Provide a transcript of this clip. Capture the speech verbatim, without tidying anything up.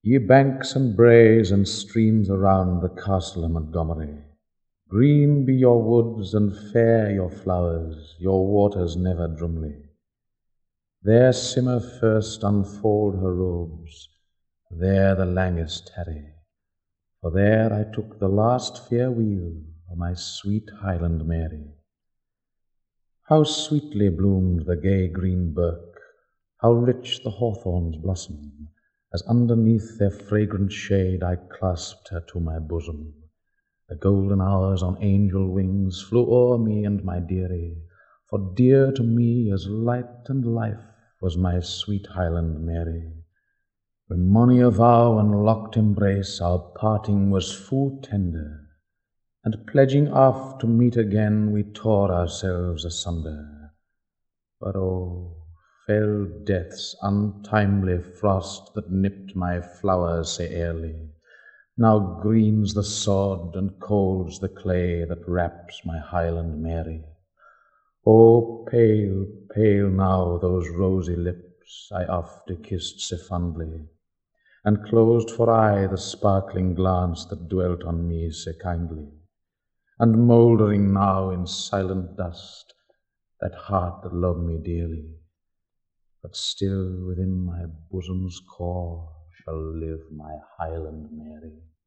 Ye banks and braes and streams around the castle of Montgomery, green be your woods and fair your flowers, your waters never drumly. There Simmer first unfold her robes, there the langest tarry, for there I took the last farewell of my sweet Highland Mary. How sweetly bloomed the gay green birk, how rich the hawthorns blossom, as underneath their fragrant shade I clasped her to my bosom. The golden hours on angel wings flew o'er me and my dearie, for dear to me as light and life was my sweet Highland Mary. With mony a vow and locked embrace our parting was full tender, and pledging oft to meet again we tore ourselves asunder. But oh, fell death's untimely frost that nipped my flowers sae early, now greens the sod and colds the clay that wraps my Highland Mary. Oh, pale, pale now those rosy lips I oft kissed sae fondly, and closed for aye the sparkling glance that dwelt on me sae kindly, and mouldering now in silent dust that heart that loved me dearly, but still within my bosom's core shall live my Highland Mary.